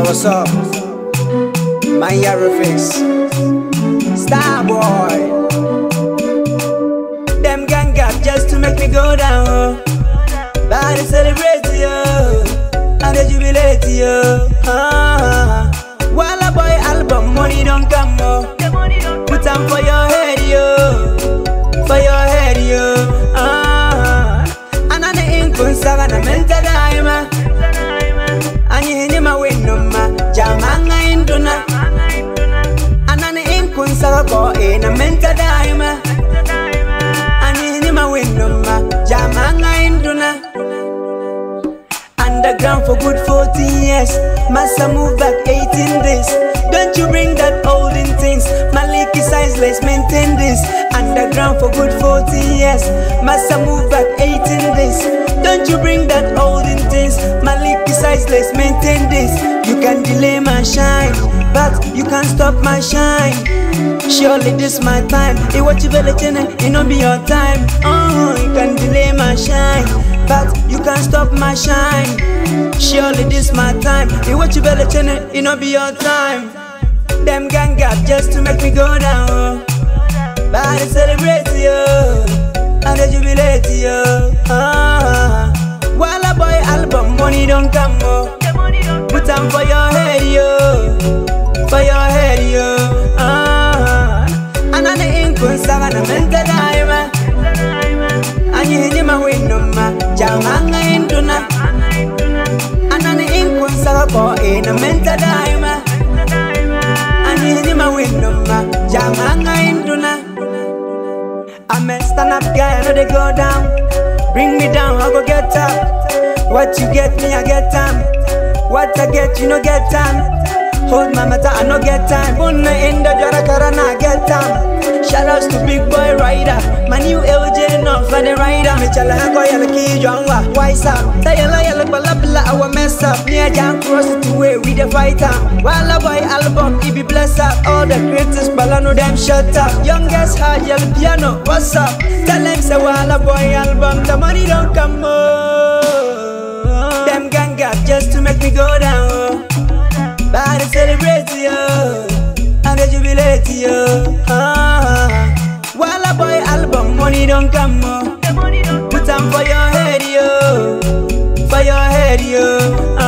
what's up? My Yarrow-Face Star Boy. Them gang up just to make me go down. But they celebrate you and they jubilate you. Walla Boy album, money don't come more. Put them for your head, yo. For your head, yo. And on the ink on Savannah, mental diamond. And you hear my window, ma. Jamanga induna. And on the ink on Savannah, in a mental diamond. And you hear my window, ma. Jamanga induna. Underground for good 14 years. Massa move back 18 days. Don't you bring that old in things. Maliki size, let's maintain this. Underground for good 14 years. Massa move back 18 days. Don't you bring that old in things. Maliki size, let's maintain this. You can delay my shine, but you can't stop my shine. Surely this my time. It what you better it not be your time. Oh, you can delay my shine, but you can't stop my shine. Surely this my time. It what you better it not be your time. Them gang up just to make me go down. But they celebrate you and they jubilate you. Walla Boy album, money don't come more. Put them for your head, yo. For your head, yo. And on the ink on Savannah, mental diamond. And you hear my window, ma. Jamanga induna. And on the ink on Savannah, in a mental diamond. And you hear my window, ma. Jamanga induna. I'm a stand-up guy, I know they go down. Bring me down, I go get up. What you get me, I get time. What I get, you no get time. Hold my matter, I no get time. Bunna in the Jarakarana, I get time. Shoutouts to Big Boy Rider. My new LJ, not for the rider. Me chala go yalla ki jongwa. Wise up, say yalla bala bala, I will mess up. Near jam cross it away with the fighter. Walla Boy album, it be bless up. All the greatest bala no them shut up. Youngest hard yellow piano, what's up? Tell them say Walla Boy album, the money don't come more. Them gang up just to make me go down. But they celebrate you and they jubilate you. Walla Boy album, money don't come more. Put them for your head, yo. For your head, yo.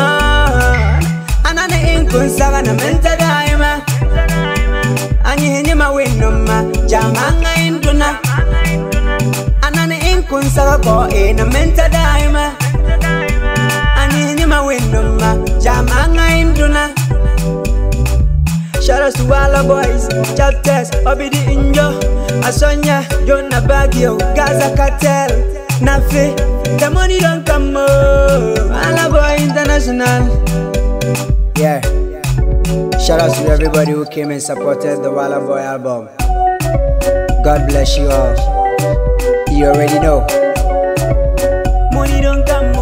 And on the ink on Savannah, mental diamond. And you hear my window, ma. Jamanga induna. And on the ink on Savannah, in a mental diamond. And you hear my window, ma. Jamanga induna. Shoutouts to Walla Boys, Chapters, Obidi Injo, Asonya, Jonah Baggio, Gaza Cartel, Nafi. The money don't come more. Walla Boy International. Yeah. Shoutouts to everybody who came and supported the Walla Boy album. God bless you all. You already know. Money don't come more.